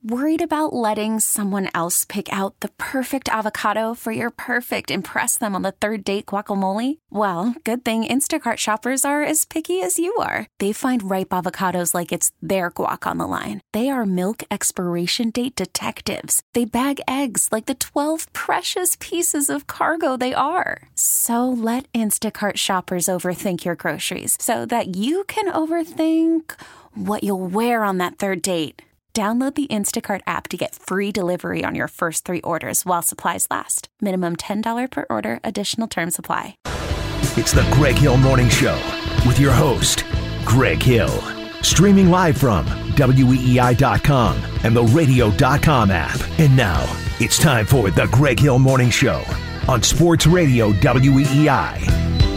Worried about letting someone else pick out the perfect avocado for your perfect impress them on the third date guacamole? Well, good thing Instacart shoppers are as picky as you are. They find ripe avocados like it's their guac on the line. They are milk expiration date detectives. They bag eggs like the 12 precious pieces of cargo they are. So let Instacart shoppers overthink your groceries so that you can overthink what you'll wear on that third date. Download the Instacart app to get free delivery on your first 3 orders while supplies last. Minimum $10 per order. Additional terms apply. It's the Greg Hill Morning Show with your host, Greg Hill. Streaming live from WEEI.com and the Radio.com app. And now, it's time for the Greg Hill Morning Show on Sports Radio WEEI.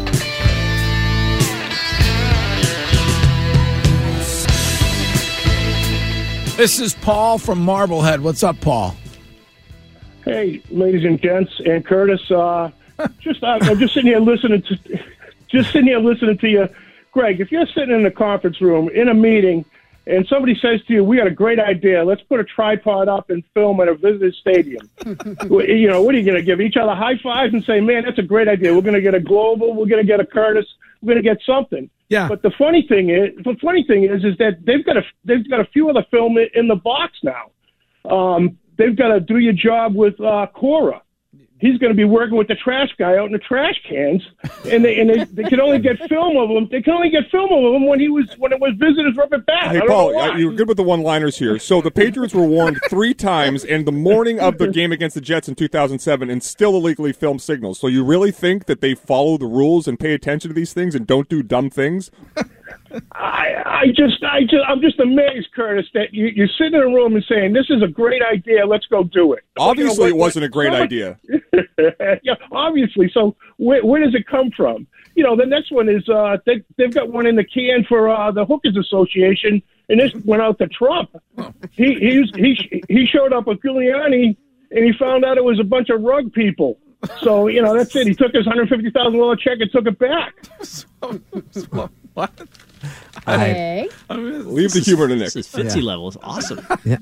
This is Paul from Marblehead. What's up, Paul? Hey, ladies and gents, and Curtis. I'm just sitting here listening to you, Greg. If you're sitting in a conference room in a meeting, and somebody says to you, "We got a great idea. Let's put a tripod up and film at a visitor stadium." What are you going to give each other high fives and say, "Man, that's a great idea. We're going to get a Global. We're going to get a Curtis. We're going to get something." Yeah. But the funny thing is that they've got a few other film in the box now. They've got to do your job with Cora. He's going to be working with the trash guy out in the trash cans, and they can only get film of him. They can only get film of him when it was visitors rub it back. Hey, Paul, you're good with the one-liners here. So the Patriots were warned 3 times in the morning of the game against the Jets in 2007 and still illegally filmed signals. So you really think that they follow the rules and pay attention to these things and don't do dumb things? I'm just amazed, Curtis, that you're sitting in a room and saying, "This is a great idea. Let's go do it." Obviously, it wasn't a great idea. Yeah, obviously. So where does it come from? The next one is they've got one in the can for the Hookers Association, and this went out to Trump. He showed up with Giuliani, and he found out it was a bunch of rug people. So that's it. He took his $150,000 check and took it back. What? Hey. Leave the humor to Nick. This is Fitzy level. It's awesome. Yeah.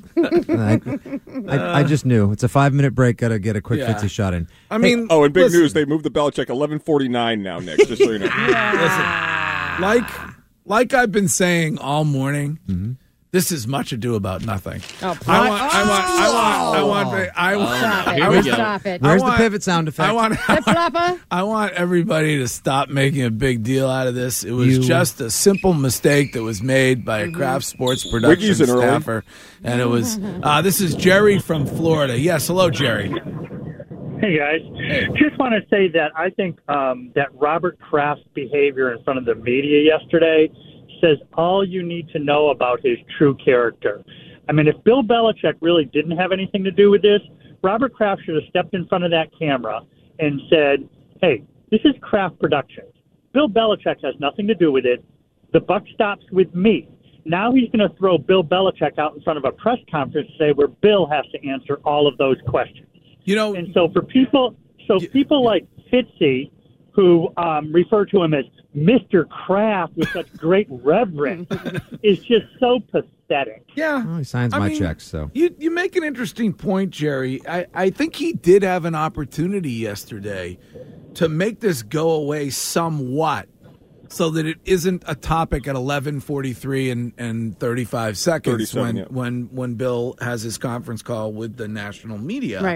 I just knew. It's a 5-minute break. Got to get a quick Fitzy shot in. I mean, and big news, they moved the Belichick 11:49 now, Nick, just so you know. Listen, like I've been saying all morning, this is much ado about nothing. Oh, I want. Stop it. Where's the pivot sound effect? I want everybody to stop making a big deal out of this. It was just a simple mistake that was made by a Kraft Sports production staffer. And it was, this is Jerry from Florida. Yes, hello, Jerry. Hey, guys. Just want to say that I think that Robert Kraft's behavior in front of the media yesterday says all you need to know about his true character. I mean, if Bill Belichick really didn't have anything to do with this, Robert Kraft should have stepped in front of that camera and said, "Hey, this is Kraft Productions. Bill Belichick has nothing to do with it. The buck stops with me." Now he's going to throw Bill Belichick out in front of a press conference and say where Bill has to answer all of those questions. And so for people like Fitzy, who refer to him as Mr. Kraft with such great reverence, is just so pathetic. Yeah. Well, he signs my checks, so. You make an interesting point, Jerry. I think he did have an opportunity yesterday to make this go away somewhat so that it isn't a topic at 11:43 and 35 seconds when Bill has his conference call with the national media. Right.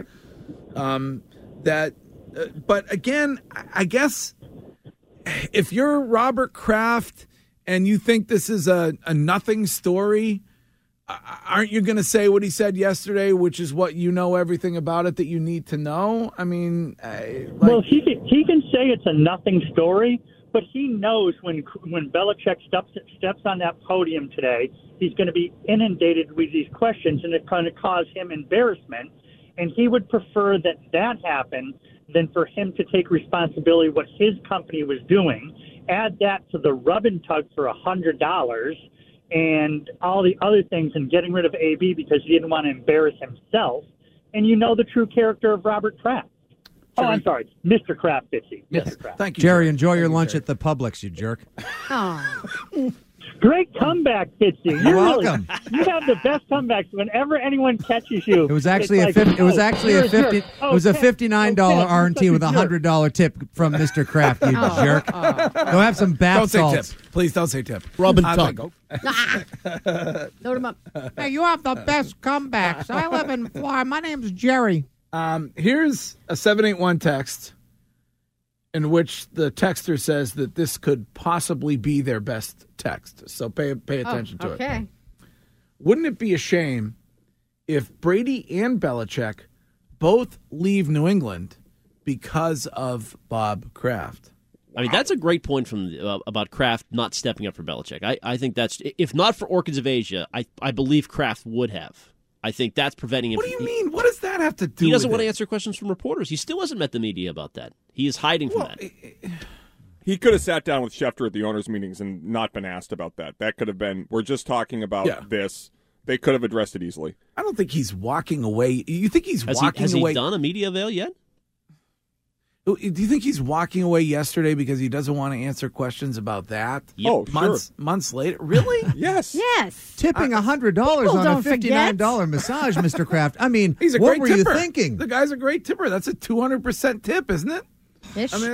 But again, I guess if you're Robert Kraft and you think this is a nothing story, aren't you going to say what he said yesterday, which is what you know everything about it that you need to know? I mean, well, he can say it's a nothing story, but he knows when Belichick steps on that podium today, he's going to be inundated with these questions, and it's going to cause him embarrassment. And he would prefer that happen than for him to take responsibility what his company was doing, add that to the rub and tug for $100 and all the other things, and getting rid of AB because he didn't want to embarrass himself. And you know the true character of Robert Kraft. Oh, I'm sorry, Mr. Kraft, Fitzy. Mr. Kraft. Thank you, Jerry. Enjoy your lunch at the Publix, you jerk. Great comeback, Fitzy. You're welcome. You have the best comebacks whenever anyone catches you. It was actually a $59 R&T with a $100 tip from Mr. Kraft. You jerk. Go have some bath salts. Don't say tip. Please don't say tip. Rub and tug. Load him up. Hey, you have the best comebacks. I live in Florida. My name's Jerry. Here's a 781 text in which the texter says that this could possibly be their best text. So pay attention to it. Okay. Wouldn't it be a shame if Brady and Belichick both leave New England because of Bob Kraft? I mean, that's a great point from about Kraft not stepping up for Belichick. I think that's, if not for Orchids of Asia, I believe Kraft would have. I think that's preventing him. What do you mean? What does that have to do with it? He doesn't want to answer questions from reporters. He still hasn't met the media about that. He is hiding from that. He could have sat down with Schefter at the owners' meetings and not been asked about that. That could have been, we're just talking about this. They could have addressed it easily. I don't think he's walking away. You think he's walking away? Has he done a media avail yet? Do you think he's walking away yesterday because he doesn't want to answer questions about that? Yep. Oh, months later? Really? Yes. Yes. Tipping $100 on a $59 massage, Mr. Kraft. I mean, He's a what great were tipper. you thinking? The guy's a great tipper. That's a 200% tip, isn't it? Ish. I mean,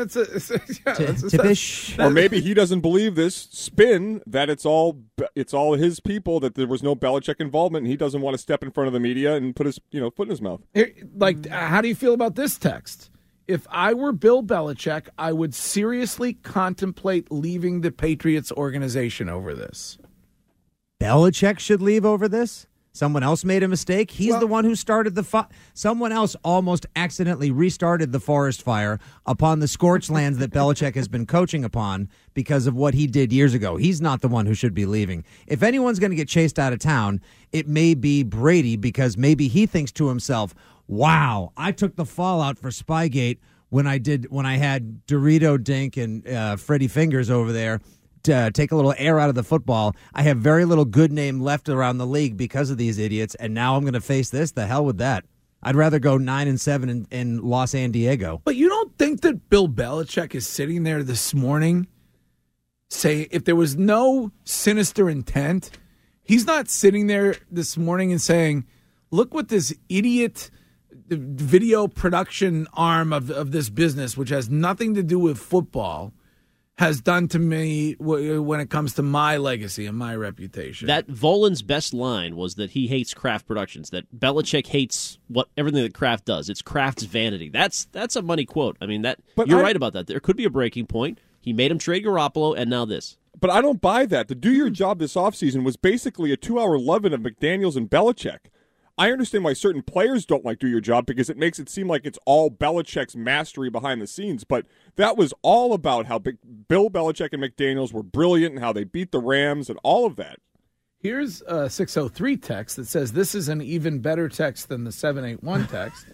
Tippish. Or maybe he doesn't believe this spin that it's all his people, that there was no Belichick involvement, and he doesn't want to step in front of the media and put his foot in his mouth. How do you feel about this text? If I were Bill Belichick, I would seriously contemplate leaving the Patriots organization over this. Belichick should leave over this? Someone else made a mistake? He's the one who started the someone else almost accidentally restarted the forest fire upon the scorched lands that Belichick has been coaching upon because of what he did years ago. He's not the one who should be leaving. If anyone's going to get chased out of town, it may be Brady, because maybe he thinks to himself, wow, I took the fallout for Spygate when I had Dorito Dink and Freddie Fingers over there to take a little air out of the football. I have very little good name left around the league because of these idiots, and now I'm going to face this. The hell with that. I'd rather go 9-7 in Los San Diego. But you don't think that Bill Belichick is sitting there this morning saying, if there was no sinister intent, he's not sitting there this morning and saying, look what this idiot video production arm of this business, which has nothing to do with football, has done to me when it comes to my legacy and my reputation. That Volan's best line was that he hates Kraft Productions, that Belichick hates everything that Kraft does. It's Kraft's vanity. That's a money quote. I mean, you're right about that. There could be a breaking point. He made him trade Garoppolo, and now this. But I don't buy that. The Do Your Job this offseason was basically a 2-hour loving of McDaniels and Belichick. I understand why certain players don't like Do Your Job because it makes it seem like it's all Belichick's mastery behind the scenes, but that was all about how Bill Belichick and McDaniels were brilliant and how they beat the Rams and all of that. Here's a 603 text that says, this is an even better text than the 781 text.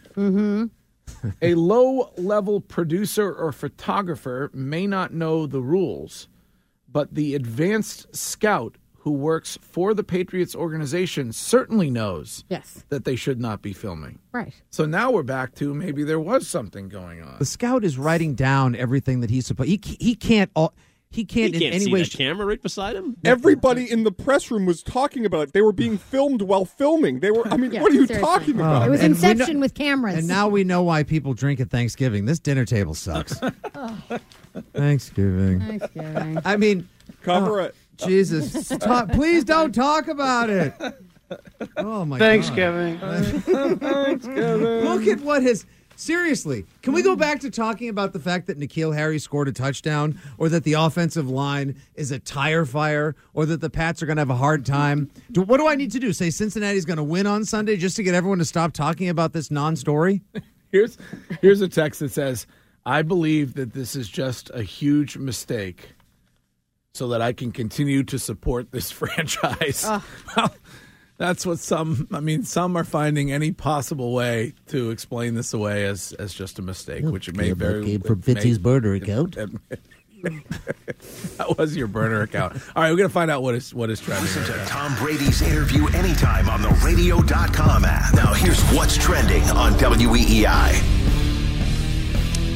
A low-level producer or photographer may not know the rules, but the advanced scout who works for the Patriots organization certainly knows that they should not be filming. Right. So now we're back to maybe there was something going on. The scout is writing down everything that he's supposed. He can't in any see way. That camera right beside him. Everybody in the press room was talking about it. They were being filmed while filming. They were. I mean, what are you talking about? It was Inception with cameras. And now we know why people drink at Thanksgiving. This dinner table sucks. Thanksgiving. I mean, cover it. Jesus, please don't talk about it. Oh my Thanksgiving. God. Thanksgiving. Look at what has. Seriously, can we go back to talking about the fact that N'Keal Harry scored a touchdown, or that the offensive line is a tire fire, or that the Pats are going to have a hard time? What do I need to do? Say Cincinnati's going to win on Sunday just to get everyone to stop talking about this non-story? Here's a text that says, I believe that this is just a huge mistake so that I can continue to support this franchise. Well, that's what some are finding any possible way to explain this away as just a mistake, which it may very came from Fitzy's burner account. That was your burner account. All right, we're going to find out what is trending. Listen to Tom Brady's interview anytime on the radio.com app. Now here's what's trending on WEEI.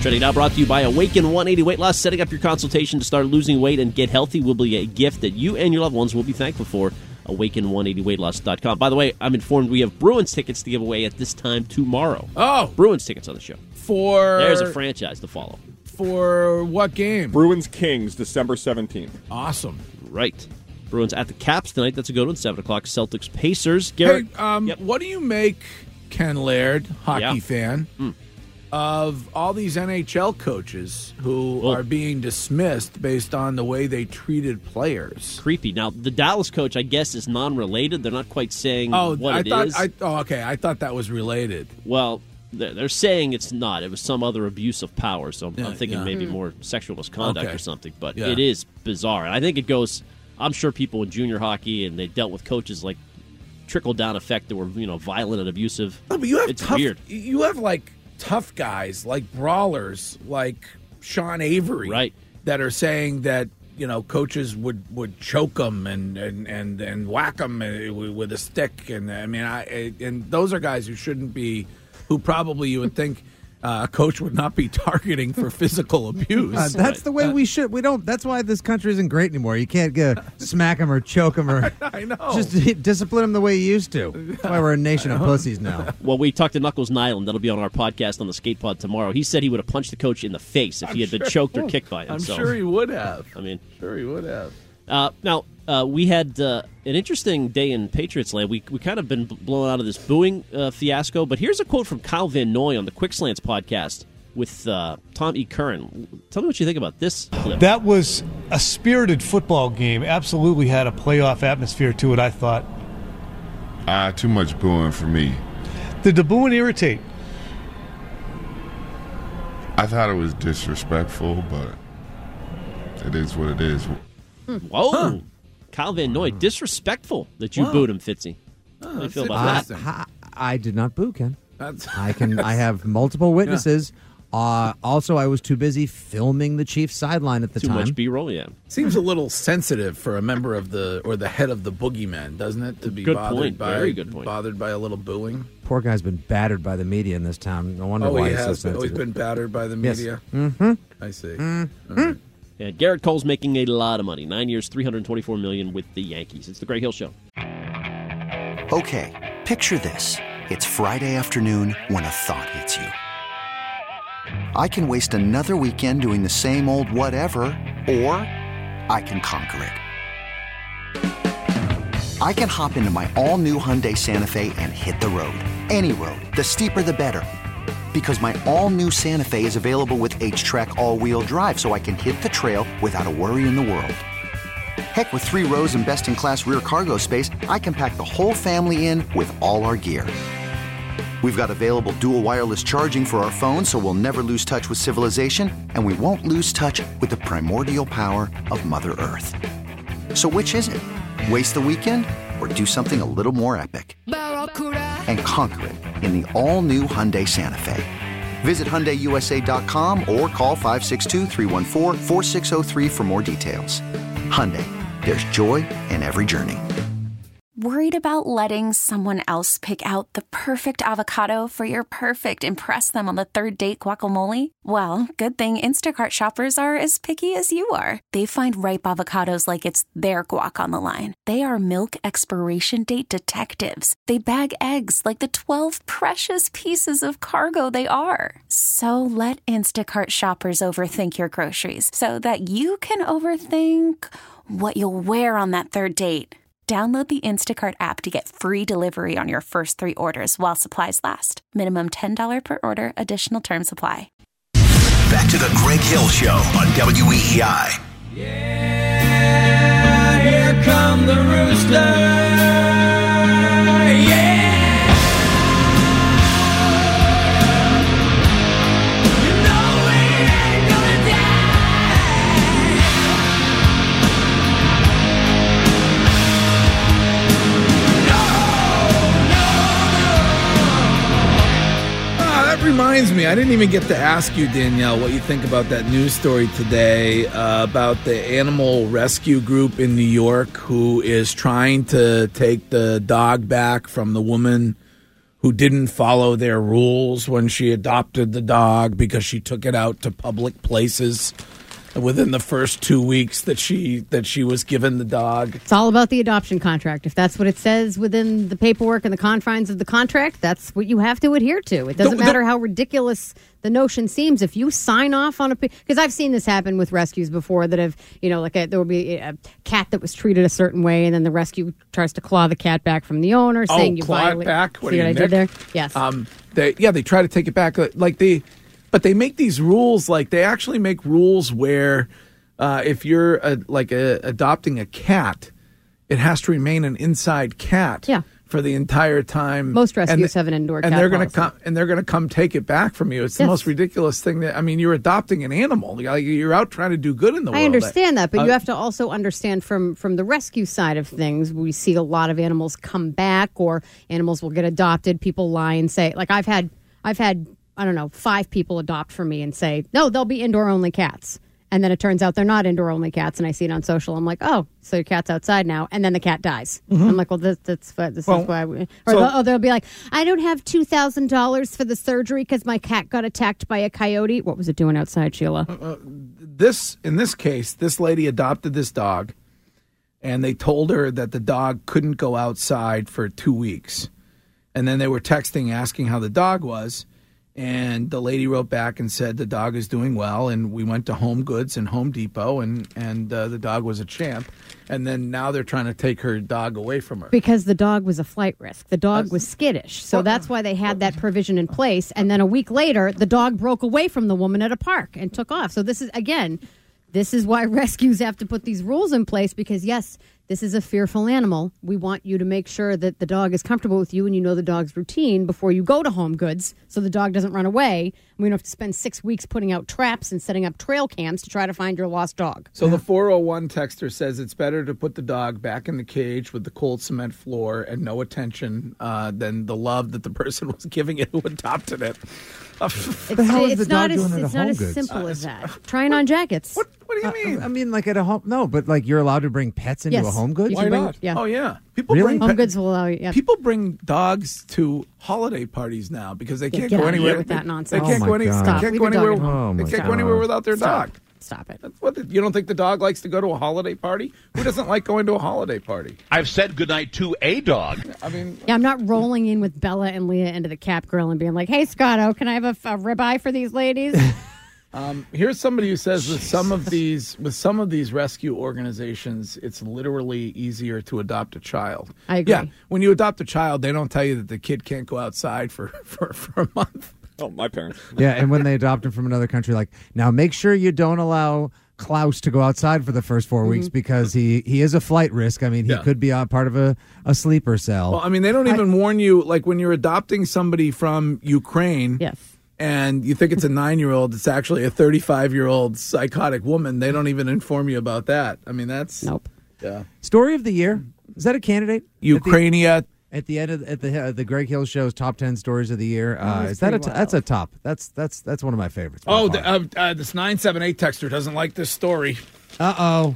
Trending now brought to you by Awaken 180 Weight Loss. Setting up your consultation to start losing weight and get healthy will be a gift that you and your loved ones will be thankful for. Awaken180weightloss.com. By the way, I'm informed we have Bruins tickets to give away at this time tomorrow. Oh! Bruins tickets on the show. There's a franchise to follow. For what game? Bruins Kings, December 17th. Awesome. Right. Bruins at the Caps tonight. That's a good one. 7 o'clock. Celtics Pacers. Garrett. Hey, what do you make, Ken Laird, hockey fan, of all these NHL coaches who are being dismissed based on the way they treated players? Creepy. Now, the Dallas coach, I guess, is non-related. They're not quite saying what it is. Okay. I thought that was related. Well, they're saying it's not. It was some other abuse of power, so I'm thinking maybe more sexual misconduct or something. But it is bizarre. And I think it goes, I'm sure people in junior hockey, and they dealt with coaches like trickle-down effect that were violent and abusive. No, but you have it's weird. You have, tough guys, like brawlers, like Sean Avery, that are saying that coaches would choke them and whack them with a stick, and and those are guys who shouldn't be, who probably you would think a coach would not be targeting for physical abuse. That's the way we should. We don't. That's why this country isn't great anymore. You can't smack them or choke them or I know. Just discipline them the way you used to. That's why we're a nation of pussies now. Well, we talked to Knuckles Nyland. That'll be on our podcast on the Skate Pod tomorrow. He said he would have punched the coach in the face if he had been choked or kicked by him. I'm sure he would have. Sure he would have. Now, we had an interesting day in Patriots land. We kind of been blown out of this booing fiasco, but here's a quote from Kyle Van Noy on the Quick Slants podcast with Tom E. Curran. Tell me what you think about this clip. That was a spirited football game. Absolutely had a playoff atmosphere to it, I thought. Too much booing for me. Did the booing irritate? I thought it was disrespectful, but it is what it is. Whoa. Huh. Kyle Van Noy, disrespectful that you booed him, Fitzy. How do you feel about that? I did not boo, Ken. I have multiple witnesses. Also, I was too busy filming the Chiefs sideline at the time. Too much B-roll, yeah. Seems a little sensitive for a member of the head of the boogeyman, doesn't it? To be bothered by a little booing. Poor guy's been battered by the media in this town. No wonder why he's so sensitive. He's been battered by the media. Yes. Mm-hmm. I see. Mm-hmm. Right. Yeah, Garrett Cole's making a lot of money. 9 years, $324 million with the Yankees. It's the Greg Hill Show. Okay, picture this. It's Friday afternoon when a thought hits you. I can waste another weekend doing the same old whatever, or I can conquer it. I can hop into my all-new Hyundai Santa Fe and hit the road. Any road. The steeper, the better. Because my all-new Santa Fe is available with H-Track all-wheel drive, so I can hit the trail without a worry in the world. Heck, with 3 rows and best-in-class rear cargo space, I can pack the whole family in with all our gear. We've got available dual wireless charging for our phones, so we'll never lose touch with civilization, and we won't lose touch with the primordial power of Mother Earth. So which is it? Waste the weekend or do something a little more epic? And conquer it in the all-new Hyundai Santa Fe. Visit HyundaiUSA.com or call 562-314-4603 for more details. Hyundai, there's joy in every journey. Worried about letting someone else pick out the perfect avocado for your perfect impress them on the third date guacamole? Well, good thing Instacart shoppers are as picky as you are. They find ripe avocados like it's their guac on the line. They are milk expiration date detectives. They bag eggs like the 12 precious pieces of cargo they are. So let Instacart shoppers overthink your groceries so that you can overthink what you'll wear on that third date. Download the Instacart app to get free delivery on your first 3 orders while supplies last. Minimum $10 per order. Additional terms apply. Back to the Greg Hill Show on WEEI. Yeah, here come the rooster. Yeah. Reminds me, I didn't even get to ask you, Danielle, what you think about that news story today about the animal rescue group in New York who is trying to take the dog back from the woman who didn't follow their rules when she adopted the dog because she took it out to public places within the first 2 weeks that she was given the dog. It's all about the adoption contract. If that's what it says within the paperwork and the confines of the contract, that's what you have to adhere to. It doesn't matter how ridiculous the notion seems. If you sign off on because I've seen this happen with rescues before that have, there will be a cat that was treated a certain way, and then the rescue tries to claw the cat back from the owner, saying you claw violate. it back. What See are what you, I did Nick? there? Yes. They try to take it back, but they make these rules. Like they actually make rules where if you're adopting a cat, it has to remain an inside cat. Yeah. For the entire time. Most rescues have an indoor cat they're going to come take it back from you. It's the most ridiculous thing you're adopting an animal. You're out trying to do good in the world. I understand that, but you have to also understand from the rescue side of things, we see a lot of animals come back or animals will get adopted. People lie and say, like I've had I don't know, 5 people adopt from me and say, no, they'll be indoor only cats. And then it turns out they're not indoor-only cats, and I see it on social. I'm like, oh, so your cat's outside now, and then the cat dies. Mm-hmm. I'm like, well, this is why we... Or they'll be like, I don't have $2,000 for the surgery because my cat got attacked by a coyote. What was it doing outside, Sheila? In this case, this lady adopted this dog, and they told her that the dog couldn't go outside for 2 weeks. And then they were texting, asking how the dog was. And the lady wrote back and said the dog is doing well, and we went to Home Goods and Home Depot, and the dog was a champ. And then now they're trying to take her dog away from her. Because the dog was a flight risk. The dog was skittish. So that's why they had that provision in place. And then a week later, the dog broke away from the woman at a park and took off. So this is why rescues have to put these rules in place because, yes, this is a fearful animal. We want you to make sure that the dog is comfortable with you and you know the dog's routine before you go to Home Goods so the dog doesn't run away. We don't have to spend 6 weeks putting out traps and setting up trail cams to try to find your lost dog. So the 401 texter says it's better to put the dog back in the cage with the cold cement floor and no attention than the love that the person was giving it who adopted it. It's not as simple as that. Trying on jackets. What do you mean? I mean, like at a home. No, but like you're allowed to bring pets into a Home Goods. Why not? Yeah. Oh yeah. Home Goods will allow you. Yeah. People bring dogs to holiday parties now because they can't get go out of anywhere here with that nonsense. They can't go anywhere. Stop. They can't go anywhere. They can't go anywhere without their dog. Stop it. You don't think the dog likes to go to a holiday party? Who doesn't like going to a holiday party? I've said goodnight to a dog. I mean, I'm not rolling in with Bella and Leah into the Cap Grill and being like, "Hey, Scotto, can I have a ribeye for these ladies?" Here's somebody who says with some of these rescue organizations, it's literally easier to adopt a child. I agree. Yeah, when you adopt a child, they don't tell you that the kid can't go outside for a month. Oh, my parents. Yeah, and when they adopt him from another country, like, now make sure you don't allow Klaus to go outside for the first 4 weeks because he is a flight risk. I mean, he could be part of a sleeper cell. Well, I mean, they don't even warn you, like when you're adopting somebody from Ukraine. Yes. And you think it's a 9-year-old, it's actually a 35-year-old psychotic woman. They don't even inform you about that. I mean, that's... Nope. Yeah. Story of the year? Is that a candidate? Ukrainia. At the end of the Greg Hill Show's top 10 stories of the year, is that that's a top? That's one of my favorites. This 978 texter doesn't like this story. Uh-oh.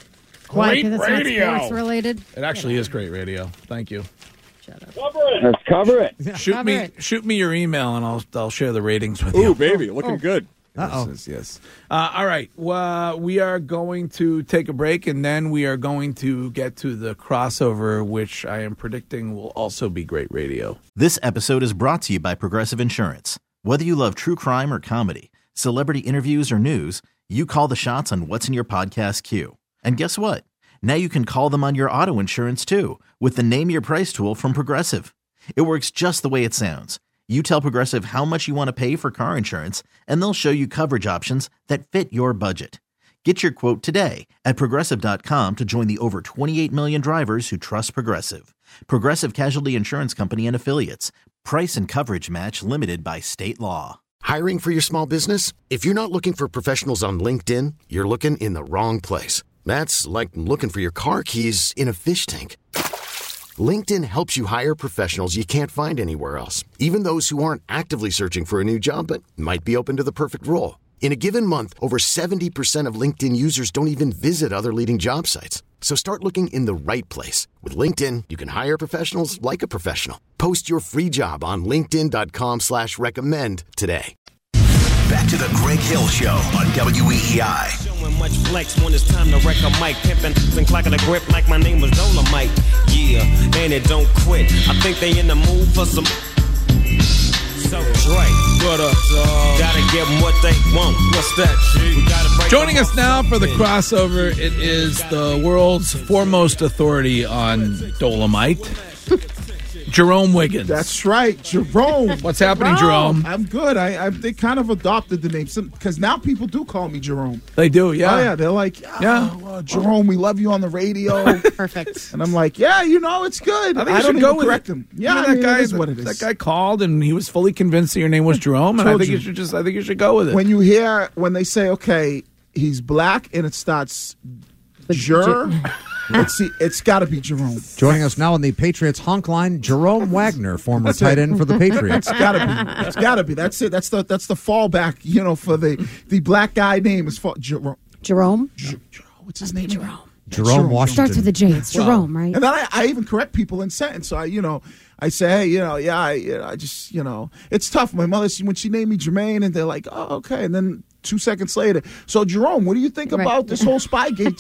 Why? Great Because it's radio. not sports related. It actually is great radio. Thank you. Shut up. Let's cover it. Shoot me your email and I'll share the ratings with you. Ooh, baby, looking good. Uh-oh. Yes. All right. Well, we are going to take a break, and then we are going to get to the crossover, which I am predicting will also be great radio. This episode is brought to you by Progressive Insurance. Whether you love true crime or comedy, celebrity interviews or news, you call the shots on what's in your podcast queue. And guess what? Now you can call them on your auto insurance, too, with the Name Your Price tool from Progressive. It works just the way it sounds. You tell Progressive how much you want to pay for car insurance, and they'll show you coverage options that fit your budget. Get your quote today at Progressive.com to join the over 28 million drivers who trust Progressive. Progressive Casualty Insurance Company and Affiliates. Price and coverage match limited by state law. Hiring for your small business? If you're not looking for professionals on LinkedIn, you're looking in the wrong place. That's like looking for your car keys in a fish tank. LinkedIn helps you hire professionals you can't find anywhere else, even those who aren't actively searching for a new job but might be open to the perfect role. In a given month, over 70% of LinkedIn users don't even visit other leading job sites. So start looking in the right place. With LinkedIn, you can hire professionals like a professional. Post your free job on linkedin.com/recommend today. Back to the Greg Hill Show on WEEI. Showing much flex when it's time to wreck a mic. Pimpin' and clocking a grip like my name was Dolomite. Yeah, and it don't quit. I think they in the mood for some... So Dre, what up, dog? Gotta give them what they want. What's that, G? We gotta break. Joining us now for the crossover, it is the world's foremost authority on Dolomite, Jerome Wiggins. That's right, Jerome. What's happening, Jerome? I'm good. They kind of adopted the name because now people do call me Jerome. They do, yeah. Oh, yeah. They're like, Jerome, we love you on the radio. Perfect. And I'm like, yeah, it's good. I think you should go with correct it. him. Yeah, that guy is what it is. That guy called and he was fully convinced that your name was Jerome, and I think you should go with it. When they say, okay, he's black and it starts Jer. It's got to be Jerome. Joining us now on the Patriots honk line, Jerome Wagner, former tight end for the Patriots. It's got to be. It's got to be. That's it. That's the fallback. For the black guy name is Jerome. Jerome. What's his name? Jerome Washington. Starts with a J. It's Jerome, right? And then I even correct people in sentence. So I say, hey, I just, it's tough. My mother, when she named me Jermaine, and they're like, oh, okay, and then 2 seconds later, so Jerome, what do you think about this whole Spygate?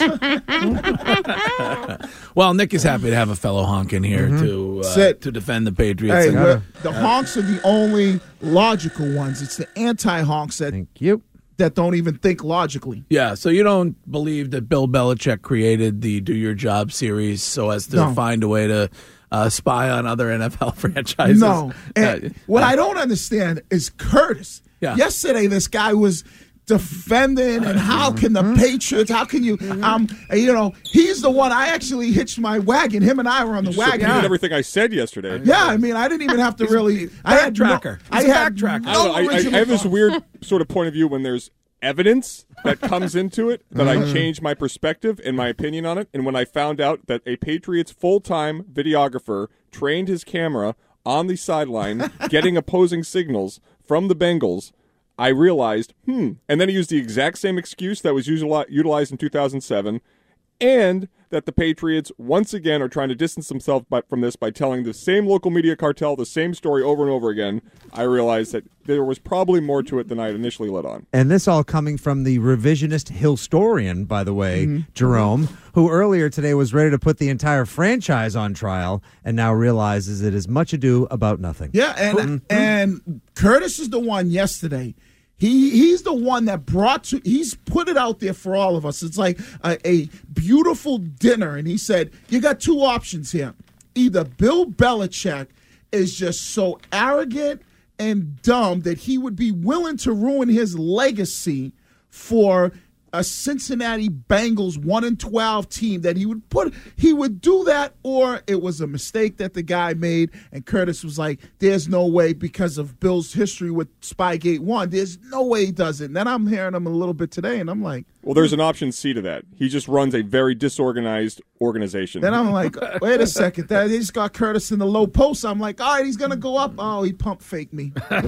Well, Nick is happy to have a fellow honk in here to defend the Patriots. Hey, the honks are the only logical ones. It's the anti-honks that don't even think logically. Yeah, so you don't believe that Bill Belichick created the Do Your Job series so as to find a way to spy on other NFL franchises? No. And what I don't understand is Curtis. Yeah. Yesterday, this guy was defending, and how can the Patriots, how can you, he's the one, I actually hitched my wagon. Him and I were on the wagon. You did everything I said yesterday. Yeah, I didn't even have to really. I had backtracker. I have this weird sort of point of view when there's evidence that comes into it that I change my perspective and my opinion on it. And when I found out that a Patriots full-time videographer trained his camera on the sideline getting opposing signals from the Bengals, I realized, and then he used the exact same excuse that was utilized in 2007, and that the Patriots once again are trying to distance themselves from this by telling the same local media cartel the same story over and over again. I realized that there was probably more to it than I had initially let on. And this all coming from the revisionist historian, by the way, Jerome, who earlier today was ready to put the entire franchise on trial and now realizes it is much ado about nothing. Yeah, and Curtis is the one yesterday. He's the one that he's put it out there for all of us. It's like a beautiful dinner, and he said, you got two options here. Either Bill Belichick is just so arrogant and dumb that he would be willing to ruin his legacy for a Cincinnati Bengals 1-12 team, that he would do that, or it was a mistake that the guy made, and Curtis was like, there's no way, because of Bill's history with Spygate 1, there's no way he does it. And then I'm hearing him a little bit today, and I'm like, well, there's an option C to that. He just runs a very disorganized organization. Then I'm like, wait a second, they just got Curtis in the low post. I'm like, all right, he's going to go up. Oh, he pump faked me. All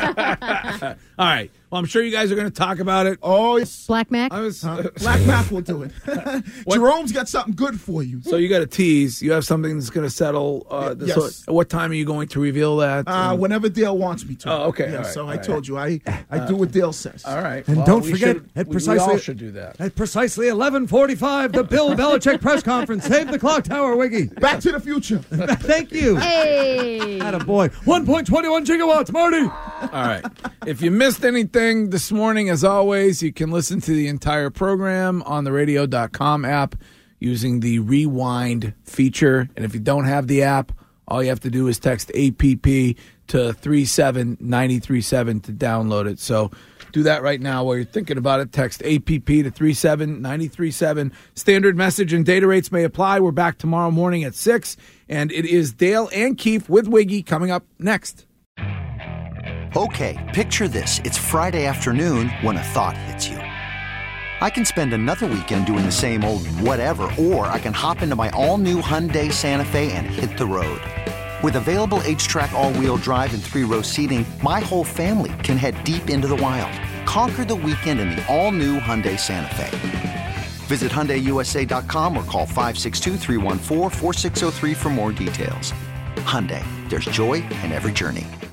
right. Well, I'm sure you guys are going to talk about it. Oh, yes. Black Mac? Black Mac will do it. Jerome's got something good for you. So you got a tease. You have something that's going to settle. Yes. So what time are you going to reveal that? Whenever Dale wants me to. Oh, okay. Yeah, All right. so I told you, I do what Dale says. All right. And don't forget, we all should do that. At precisely 11:45, the Bill Belichick press conference. Save the clock tower, Wiggy. Back to the future. Thank you. Hey. Attaboy. 1.21 gigawatts, Marty. All right. If you missed anything this morning, as always, you can listen to the entire program on the radio.com app using the rewind feature. And if you don't have the app, all you have to do is text APP to 37937 to download it. So do that right now while you're thinking about it. Text APP to 37937. Standard message and data rates may apply. We're back tomorrow morning at 6. And it is Dale and Keefe with Wiggy coming up next. Okay, picture this. It's Friday afternoon when a thought hits you. I can spend another weekend doing the same old whatever, or I can hop into my all-new Hyundai Santa Fe and hit the road. With available H-Track all-wheel drive and 3-row seating, my whole family can head deep into the wild. Conquer the weekend in the all-new Hyundai Santa Fe. Visit HyundaiUSA.com or call 562-314-4603 for more details. Hyundai, there's joy in every journey.